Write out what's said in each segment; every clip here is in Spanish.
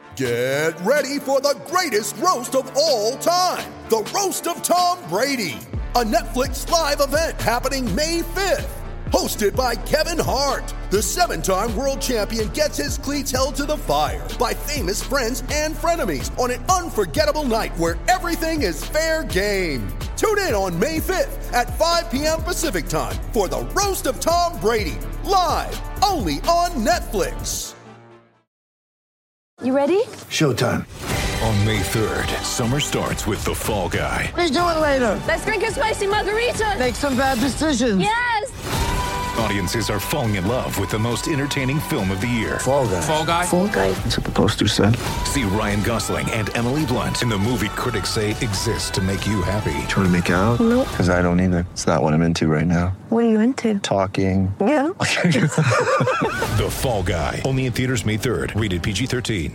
Get ready for the greatest roast of all time, the Roast of Tom Brady, a Netflix live event happening May 5th. Hosted by Kevin Hart, the 7-time world champion gets his cleats held to the fire by famous friends and frenemies on an unforgettable night where everything is fair game. Tune in on May 5th at 5 p.m. Pacific time for the Roast of Tom Brady, live only on Netflix. You ready? Showtime. On May 3rd, summer starts with The Fall Guy. Let's do it later. Let's drink a spicy margarita. Make some bad decisions. Yes! Audiences are falling in love with the most entertaining film of the year. Fall Guy. Fall Guy? Fall guy. That's what the poster said. See Ryan Gosling and Emily Blunt in the movie critics say exists to make you happy. Trying to make it out? Nope. Because I don't either. It's not what I'm into right now. What are you into? Talking. Yeah. The Fall Guy. Only in theaters May 3rd. Rated PG-13.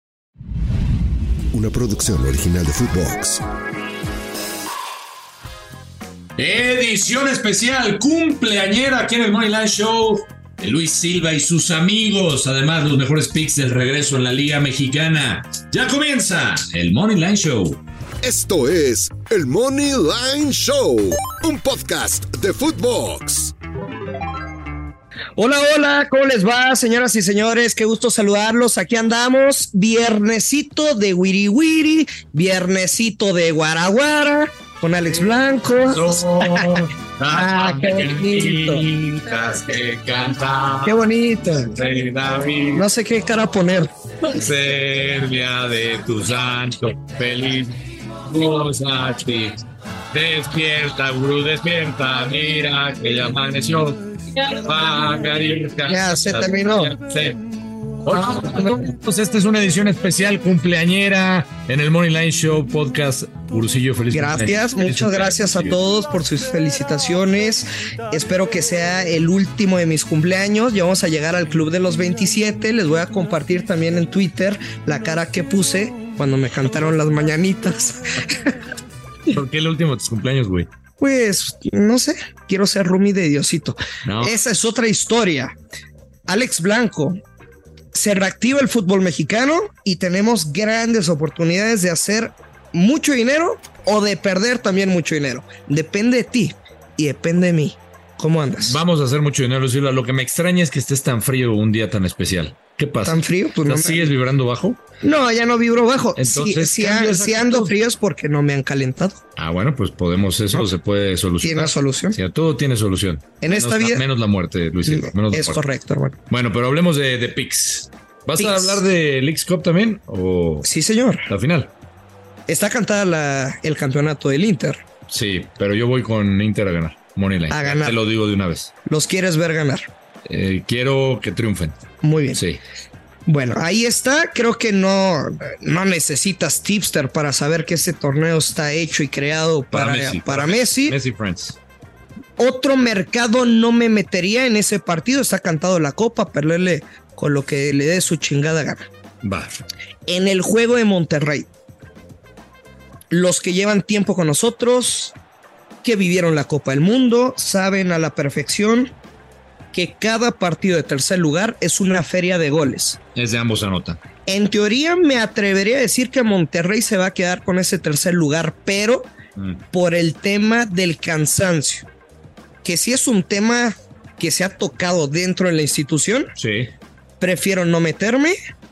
Una producción original de Footbox. Edición especial, cumpleañera aquí en el Moneyline Show de Luis Silva y sus amigos. Además, los mejores picks del regreso en la Liga Mexicana. Ya comienza el Moneyline Show. Esto es el Moneyline Show, un podcast de Footbox. Hola, hola, ¿cómo les va, señoras y señores? Qué gusto saludarlos. Aquí andamos, viernesito de Wiri Wiri, viernesito de Guaraguara, con Alex Blanco. Qué bonito. Qué bonito. No sé qué cara poner. Servia de tu santo, feliz cosa a ti. Despierta, gurú, despierta, mira que ya amaneció. Ya se terminó. Sí. Pues esta es una edición especial cumpleañera en el Moneyline Show Podcast. Gurusillo, feliz Gracias, muchas gracias a todos por sus felicitaciones. Espero que sea el último de mis cumpleaños. Ya vamos a llegar al club de los 27. Les voy a compartir también en Twitter la cara que puse cuando me cantaron las mañanitas. ¿Por qué el último de tus cumpleaños, güey? Pues, no sé, quiero ser roomie de Diosito. No. Esa es otra historia. Alex Blanco, se reactiva el fútbol mexicano y tenemos grandes oportunidades de hacer mucho dinero o de perder también mucho dinero. Depende de ti y depende de mí. ¿Cómo andas? Vamos a hacer mucho dinero, Silva. Lo que me extraña es que estés tan frío un día tan especial. ¿Qué pasa? ¿Tan frío? Pues no ¿Sigues vibrando bajo? No, ya no vibro bajo. Entonces, si ando frío es porque no me han calentado. Ah, bueno, pues podemos, eso se puede solucionar. ¿Tiene solución? Sí, todo tiene solución. En esta vida. Menos la muerte, Luis Silva. Es correcto, hermano. Bueno, pero hablemos de picks. ¿Vas Picks. a hablar de Leagues Cup también? ¿O Sí, señor. la final? Está cantada el campeonato del Inter. Sí, pero yo voy con Inter a ganar. Moneyline. A ganar. Te lo digo de una vez. Los quieres ver ganar. Quiero que triunfen. Muy bien. Sí. Bueno, ahí está. Creo que no necesitas tipster para saber que ese torneo está hecho y creado para Messi. Messi Friends. Otro mercado no me metería en ese partido. Está cantado la copa, perderle con lo que le dé su chingada gana. Va. En el juego de Monterrey, los que llevan tiempo con nosotros, que vivieron la Copa del Mundo, saben a la perfección que cada partido de tercer lugar es una feria de goles. Es de ambos anotan. En teoría me atrevería a decir que Monterrey se va a quedar con ese tercer lugar, pero por el tema del cansancio, que sí es un tema que se ha tocado dentro de la institución, Sí. prefiero no meterme.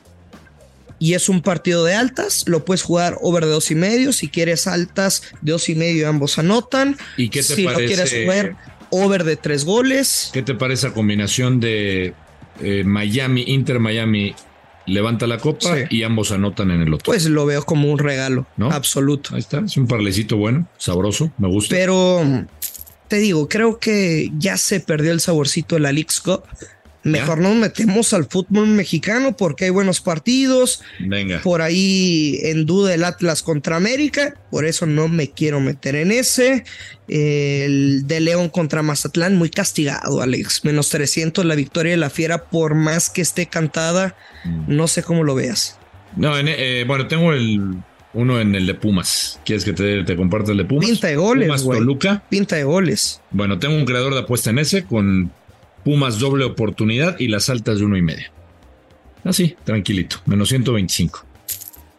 Y es un partido de altas, lo puedes jugar over de 2.5, si quieres altas de 2.5 ambos anotan. ¿Y qué te si parece? lo quieres jugar over de 3 goles. ¿Qué te parece la combinación de Miami, Inter Miami levanta la copa y ambos anotan en el otro? Pues lo veo como un regalo, ¿no? Absoluto. Ahí está, es un parlecito bueno, sabroso, me gusta. Pero te digo, creo que ya se perdió el saborcito de la Leagues Cup. Mejor nos metemos al fútbol mexicano porque hay buenos partidos. Venga. Por ahí en duda el Atlas contra América, por eso no me quiero meter en ese. El de León contra Mazatlán, muy castigado, Alex. Menos 300 la victoria de la Fiera, por más que esté cantada. No sé cómo lo veas. No, bueno, tengo uno en el de Pumas. ¿Quieres que te comparte el de Pumas? Pinta de goles, Pumas güey. Toluca. Pinta de goles. Bueno, tengo un creador de apuesta en ese con Pumas doble oportunidad y las altas de 1.5. Así, tranquilito. Menos 125.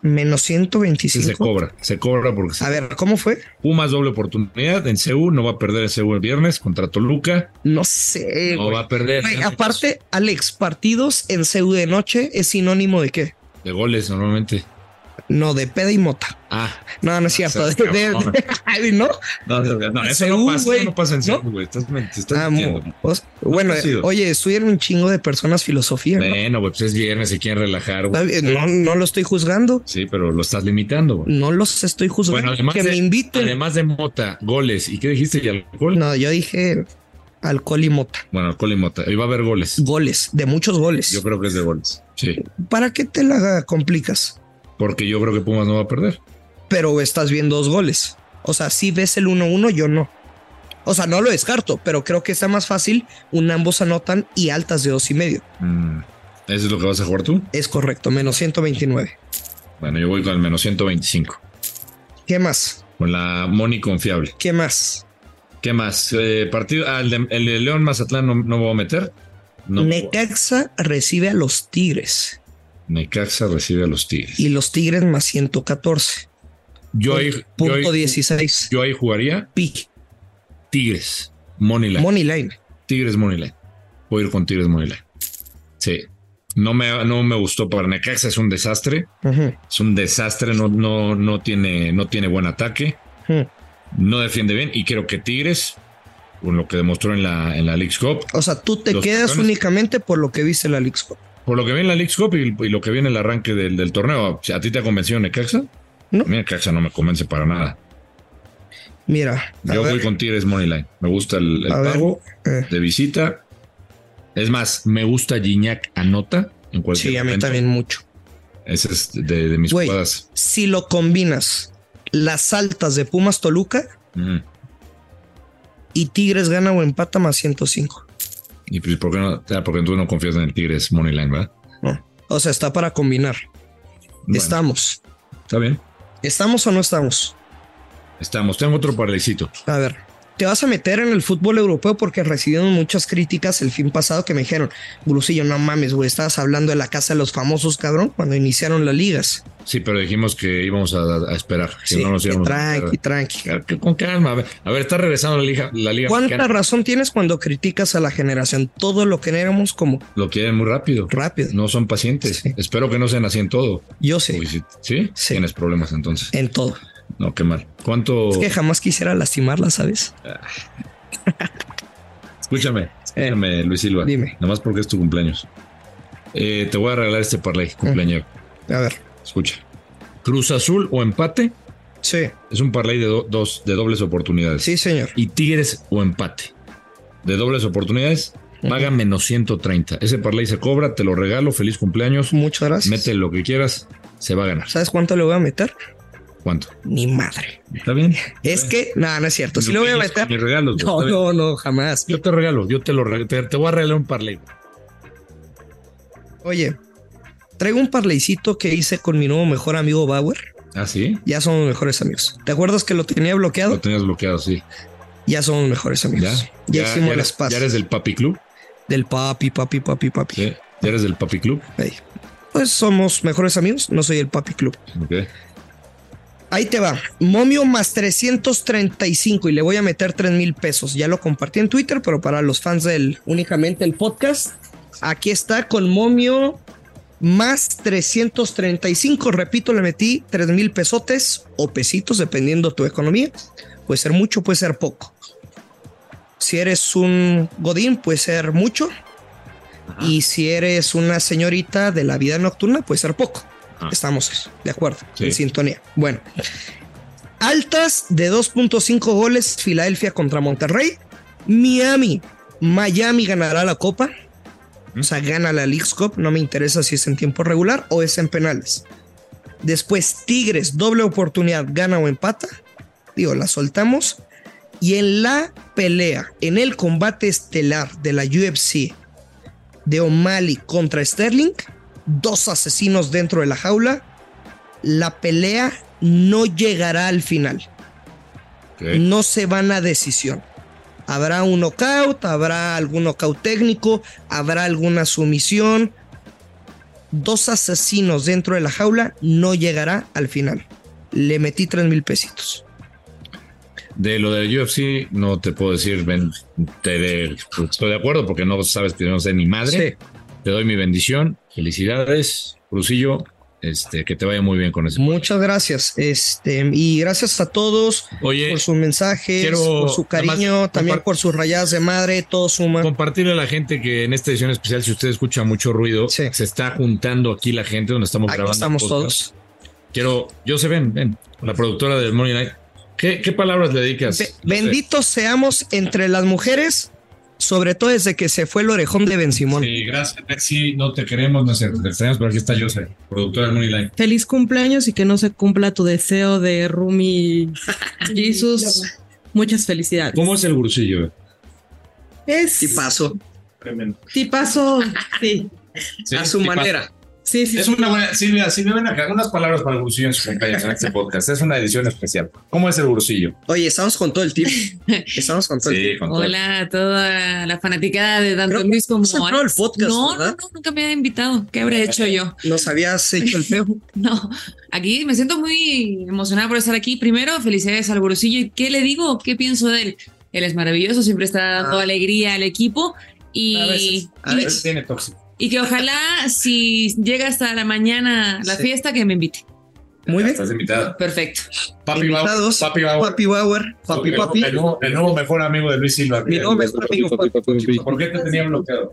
Menos Sí, 125. se cobra porque A ver, ¿cómo fue? Pumas doble oportunidad en CU, no va a perder en CU el viernes contra Toluca. No sé. No güey. va a perder. Güey, aparte, Alex, partidos en CU de noche es sinónimo de qué? De goles normalmente. No, de peda y mota. Ah. No, no es cierto. O sea, cabrón. ¿No? No, eso CU, no pasa, güey. eso no pasa en ¿No? CU, güey. Estás mintiendo. Bueno, ha sido. oye, estudian un chingo de personas filosofía. ¿No? Bueno, güey, pues es viernes, se quieren relajar, güey. Está bien, no lo estoy juzgando. Sí, pero lo estás limitando, güey. No los estoy juzgando. Bueno, que me inviten. además de mota, goles. ¿Y qué dijiste? ¿Y alcohol? No, yo dije alcohol y mota. Bueno, alcohol y mota. Ahí va a haber goles. Goles, de muchos goles. Yo creo que es de goles. Sí. ¿Para qué te la complicas? Porque yo creo que Pumas no va a perder. Pero estás viendo 2 goles. O sea, si ves el 1-1, yo no. O sea, no lo descarto, pero creo que está más fácil un ambos anotan y altas de 2.5. ¿Eso es lo que vas a jugar tú? Es correcto, menos 129. Bueno, yo voy con el menos 125. ¿Qué más? Con la Moni confiable. ¿Qué más? ¿Qué más? Partido. El de León Mazatlán no voy a meter. No. Necaxa recibe a los Tigres. Necaxa recibe a los Tigres. Y los Tigres más 114. Punto 16. Yo ahí jugaría Pi. Tigres. Moneyline. Moneyline. Tigres Moneyline. Voy a ir con Tigres Moneyline. Sí. No me gustó para Necaxa. Es un desastre. Uh-huh. Es un desastre. No tiene buen ataque. Uh-huh. No defiende bien. Y creo que Tigres, con lo que demostró en la Leagues Cup. O sea, tú te quedas únicamente por lo que viste en la Leagues Cup. Por lo que vi en la Leagues Cup y lo que vi en el arranque del torneo. ¿A ti te ha convencido Necaxa? No. A mí Necaxa no me convence para nada. Mira. Yo voy con Tigres Moneyline. Me gusta el pago de visita. Es más, me gusta Gignac anota en cualquier momento. Sí, a mí también mucho. Ese es de mis jugadas. Si lo combinas, las altas de Pumas Toluca y Tigres gana o empata más 105. ¿Y por qué no? Porque tú no confías en el Tigres Moneyline, ¿verdad? No. O sea, está para combinar. Bueno, estamos. Está bien. ¿Estamos o no estamos? Estamos. Tengo otro parlecito. A ver, te vas a meter en el fútbol europeo porque recibieron muchas críticas el fin pasado que me dijeron, Blusillo, no mames, güey, estabas hablando de la casa de los famosos, cabrón, cuando iniciaron las ligas. Sí, pero dijimos que íbamos a esperar. Que sí, no nos íbamos tranqui. Con calma. A ver, está regresando la liga. ¿Cuánta razón tienes cuando criticas a la generación? Todo lo que éramos como... Lo quieren muy rápido. No son pacientes. Sí. Espero que no sean así en todo. Yo sé. ¿Sí? Tienes problemas entonces. En todo. No, qué mal. ¿Cuánto? Es que jamás quisiera lastimarla, ¿sabes? Escúchame, Luis Silva. Dime. Nada más porque es tu cumpleaños. Te voy a regalar este parlay cumpleañero. A ver. Escucha. Cruz Azul o empate. Sí. Es un parlay de dobles oportunidades. Sí, señor. Y Tigres o empate. De dobles oportunidades. Paga menos 130. Ese parlay se cobra, te lo regalo. Feliz cumpleaños. Muchas gracias. Mete lo que quieras. Se va a ganar. ¿Sabes cuánto le voy a meter? ¿Cuánto? Ni madre. ¿Está bien? Es que, no es cierto. Si lo voy a meter. Mis regalos. No, jamás. Yo te regalo. Te voy a regalar un parlay. Oye, traigo un parlaycito que hice con mi nuevo mejor amigo Bauer. ¿Ah, sí? Ya somos mejores amigos. ¿Te acuerdas que lo tenía bloqueado? Lo tenías bloqueado, sí. Ya somos mejores amigos. Ya hicimos las paces. ¿Ya eres del Papi Club? Del papi. ¿Sí? ¿Ya eres del Papi Club? Hey. Pues somos mejores amigos. No soy el Papi Club. Ok. Ahí te va. Momio más 335 y le voy a meter 3,000 pesos. Ya lo compartí en Twitter, pero para los fans únicamente el podcast, aquí está con Momio más 335. Repito, le metí 3,000 pesotes o pesitos, dependiendo tu economía. Puede ser mucho, puede ser poco. Si eres un godín, puede ser mucho. Ajá. Y si eres una señorita de la vida nocturna, puede ser poco. Estamos de acuerdo, en sintonía. Bueno, altas de 2.5 goles, Filadelfia contra Monterrey. Miami ganará la Copa. O sea, gana la Leagues Cup. No me interesa si es en tiempo regular o es en penales. Después, Tigres, doble oportunidad, gana o empata. Digo, la soltamos. Y en la pelea, en el combate estelar de la UFC de O'Malley contra Sterling, 2 asesinos dentro de la jaula, la pelea no llegará al final. No se van a decisión. Habrá un knockout, habrá algún knockout técnico, habrá alguna sumisión. 2 asesinos dentro de la jaula no llegará al final. Le metí 3,000 pesitos. De lo del UFC no te puedo decir, estoy de acuerdo porque no sabes que no sé ni madre. Sí. Te doy mi bendición. Felicidades, Brusillo. Que te vaya muy bien con ese. Muchas gracias. Y gracias a todos por sus mensajes, por su cariño, también por sus rayadas de madre, todo suma. Compartirle a la gente que en esta edición especial, si usted escucha mucho ruido, se está juntando aquí la gente donde estamos grabando. Estamos todos. Joseph, ven, la productora del Money Night. ¿Qué palabras le dedicas? Benditos seamos entre las mujeres, sobre todo desde que se fue el orejón de Ben Simón. Sí, gracias, Betsy. No te queremos, no sé, te extrañamos, pero aquí está Joseph, productora del Money Night. Feliz cumpleaños y que no se cumpla tu deseo de Rumi Jesus. Muchas felicidades. ¿Cómo es el Brusillo? Es tipazo, sí. A su manera. Sí. Es una buena. Silvia, ven acá. Unas palabras para el Brusillo en su cumpleaños en este podcast. Es una edición especial. ¿Cómo es el Brusillo? Oye, estamos con todo el team. Hola a toda la fanaticada de tanto Luis como no el podcast, no, nunca me había invitado. ¿Qué habré hecho yo? Nos habías hecho el feo. No, aquí me siento muy emocionada por estar aquí. Primero, felicidades al Brusillo. ¿Qué le digo? ¿Qué pienso de él? Él es maravilloso, siempre está dando alegría al equipo y a veces tiene tóxico. Y que ojalá, si llega hasta la mañana la fiesta, que me invite. Muy bien. Estás invitada. Perfecto. Papi Bauer. El nuevo mejor amigo de Luis Silva. Mi nuevo mejor amigo. ¿Por qué te tenía bloqueado?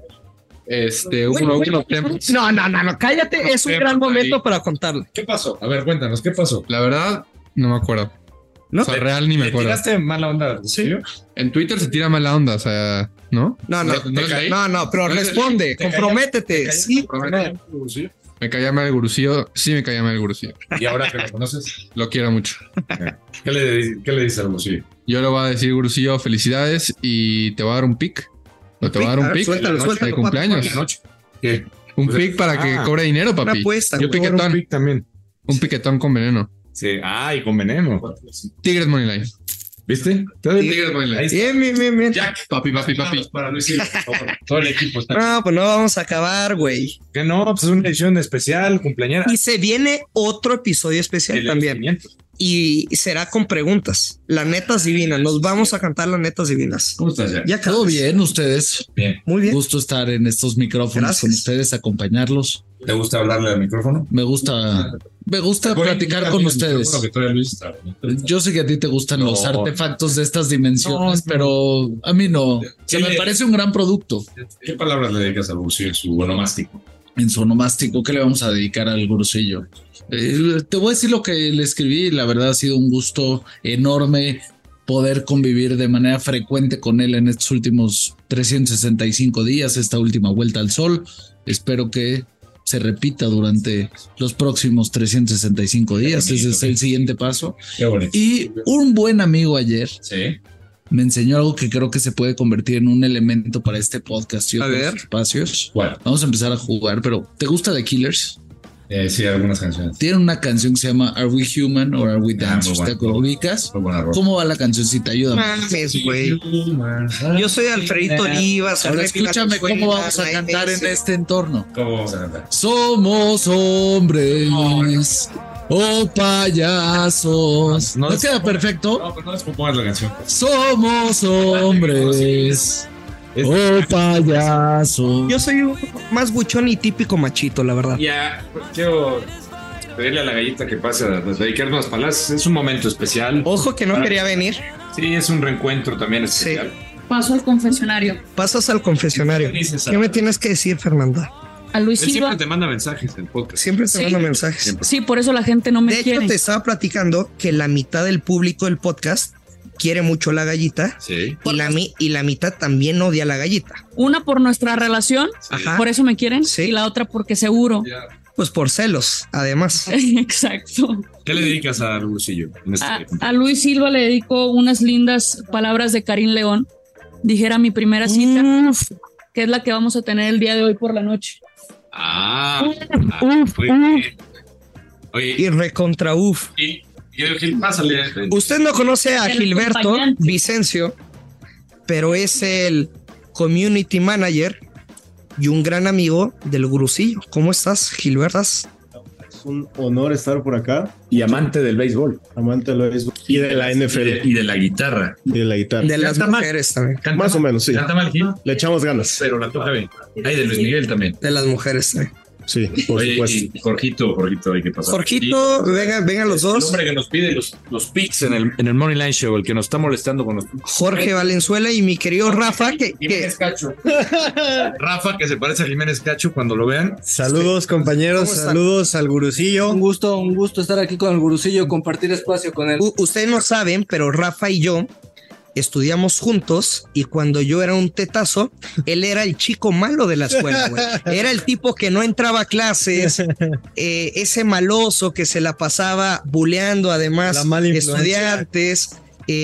Unos temas. No, cállate. Es un gran momento para contarle. ¿Qué pasó? A ver, cuéntanos, ¿qué pasó? La verdad, no me acuerdo. ¿No? O sea, real ni me acuerdo. ¿Tiraste mala onda? Sí. En Twitter se tira mala onda, o sea, ¿no? No, pero responde, comprométete. Sí, me caía mal el Gurusillo. Sí, me caía mal el Gurusillo. ¿Y ahora que lo conoces? Lo quiero mucho. ¿Qué le dices al Gurusillo? Yo le voy a decir, Gurusillo, felicidades y te voy a dar un pick. Te voy a dar un pick de cumpleaños. ¿Qué? Un pick para que cobre dinero, papi. Una apuesta. Yo piquetón. Un pick también. Un piquetón con veneno. Sí, y con veneno. Tigres Moneyline. ¿Viste? Tigres Moneyline. Bien. Jack. Papi. Para Luis Silva. Todo el equipo está. No, pues no vamos a acabar, güey. Que no, pues es una edición especial, cumpleañera. Y se viene otro episodio especial también. Y será con preguntas. Las netas divinas. Nos vamos a cantar las netas divinas. ¿Cómo estás, Jack? ¿Todo bien, ustedes? Bien. Muy bien. Gusto estar en estos micrófonos con ustedes, acompañarlos. ¿Te gusta hablarle al micrófono? Me gusta platicar con ustedes. Yo sé que a ti te gustan los artefactos de estas dimensiones, pero a mí no. Me parece un gran producto. ¿Qué palabras le dedicas al Gurusillo en su onomástico? En su onomástico, ¿qué le vamos a dedicar al Gurusillo? Te voy a decir lo que le escribí. La verdad ha sido un gusto enorme poder convivir de manera frecuente con él en estos últimos 365 días, esta última vuelta al sol. Espero que se repita durante los próximos 365 días. Ese es el siguiente paso. Qué bonito. Y un buen amigo ayer me enseñó algo que creo que se puede convertir en un elemento para este podcast y otros espacios. ¿Cuál? Vamos a empezar a jugar, pero ¿te gusta The Killers? Sí, algunas canciones. Tiene una canción que se llama Are We Human or Are We Dancers? ¿Te ubicas? ¿Cómo va la cancioncita? Ayúdame. Mames, güey. Yo soy Alfredito Olivas. Ahora escúchame cómo vamos a cantar en este entorno. ¿Cómo vamos a cantar? Somos hombres o payasos. ¿No queda perfecto? No, pero no descompongas la canción. Somos hombres o payasos. Yo soy más buchón y típico machito, la verdad. Ya, quiero pedirle a la gallita que pase a dedicarnos las palabras. Es un momento especial. Ojo que no quería venir. Sí, es un reencuentro también especial. Paso al confesionario. Pasas al confesionario. ¿Qué me tienes que decir, Fernanda? A Luis Silva. Siempre te manda mensajes en el podcast. Siempre te manda mensajes. Siempre. Sí, por eso la gente no me quiere. De hecho, te estaba platicando que la mitad del público del podcast quiere mucho la gallita. Sí. Y la mitad también odia la gallita. Una por nuestra relación, por eso me quieren. Sí. Y la otra porque seguro. Pues por celos, además. Exacto. ¿Qué le dedicas a Gurusillo? A Luis Silva le dedico unas lindas palabras de Karim León. Dijera mi primera cita, que es la que vamos a tener el día de hoy por la noche. Oye, y recontra uf. Y Gil, pásale. Usted no conoce a Gilberto Vicencio, pero es el community manager y un gran amigo del Gurusillo. ¿Cómo estás, Gilbertas? Es un honor estar por acá. Y amante del béisbol. Amante del béisbol. Y de la NFL. Y de la guitarra. Y de la guitarra. De las mujeres también. Más o menos, sí. Canta mal, Gil. Le echamos ganas. Pero la toca bien. Ay, de Luis Miguel también. De las mujeres también. Sí, por supuesto. Y Jorgito, hay que pasar. Jorgito, vengan los dos. El hombre que nos pide los picks en el Money Line Show, el que nos está molestando con los Jorge Valenzuela y mi querido Rafa, Jiménez Cacho. Rafa, que se parece a Jiménez Cacho cuando lo vean. Saludos, compañeros, saludos al Gurusillo. Un gusto estar aquí con el Gurusillo, compartir espacio con él. Ustedes no saben, pero Rafa y yo estudiamos juntos y cuando yo era un tetazo, él era el chico malo de la escuela, güey. Era el tipo que no entraba a clases, ese maloso que se la pasaba buleando además estudiantes,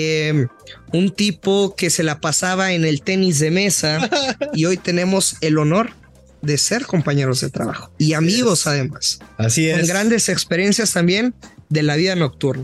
un tipo que se la pasaba en el tenis de mesa y hoy tenemos el honor de ser compañeros de trabajo y amigos además. Así es. Con grandes experiencias también de la vida nocturna.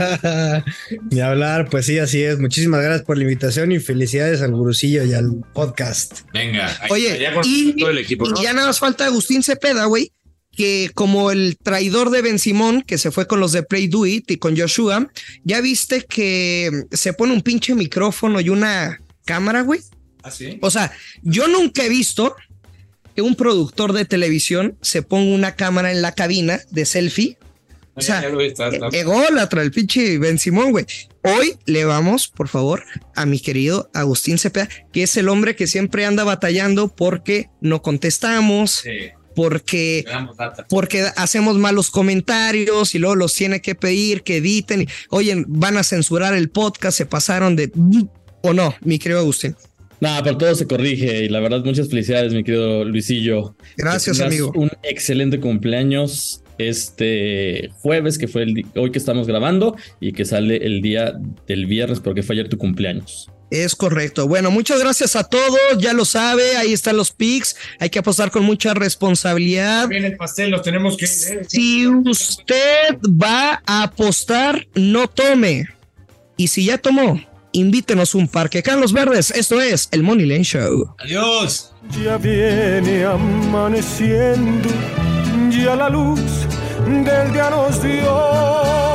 Ni hablar, pues sí, así es. Muchísimas gracias por la invitación y felicidades al Gurusillo y al podcast. Venga. Oye, todo el equipo, ¿no? Y ya nada más falta Agustín Cepeda, güey, que como el traidor de Ben Simón, que se fue con los de Play Do It y con Joshua, ya viste que se pone un pinche micrófono y una cámara, güey. ¿Ah, sí? O sea, yo nunca he visto que un productor de televisión se ponga una cámara en la cabina de selfie. O sea, ególatra el pinche Ben Simón, güey. Hoy le vamos, por favor, a mi querido Agustín Cepeda, que es el hombre que siempre anda batallando porque no contestamos, porque hacemos malos comentarios y luego los tiene que pedir que editen. Oye, van a censurar el podcast, se pasaron de... ¿O no, mi querido Agustín? Nada, por todo se corrige y la verdad muchas felicidades, mi querido Luisillo. Gracias, amigo. Un excelente cumpleaños este jueves, que fue hoy que estamos grabando y que sale el día del viernes porque fue ayer tu cumpleaños. Es correcto. Bueno, muchas gracias a todos. Ya lo sabe, ahí están los picks. Hay que apostar con mucha responsabilidad. Bien, el pastel los tenemos que... Si usted va a apostar, no tome. Y si ya tomó, invítenos un parque. Carlos Verdes, esto es el Money Line Show. Adiós. Ya viene amaneciendo, ya la luz del día nos dio.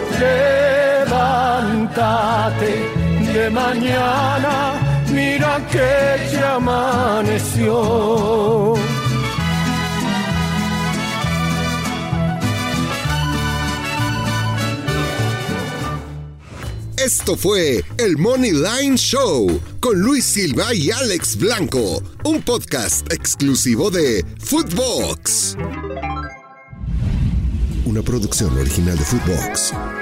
Levántate de mañana, mira que ya amaneció. Esto fue el Money Line Show con Luis Silva y Alex Blanco, un podcast exclusivo de Footbox. Una producción original de Footbox.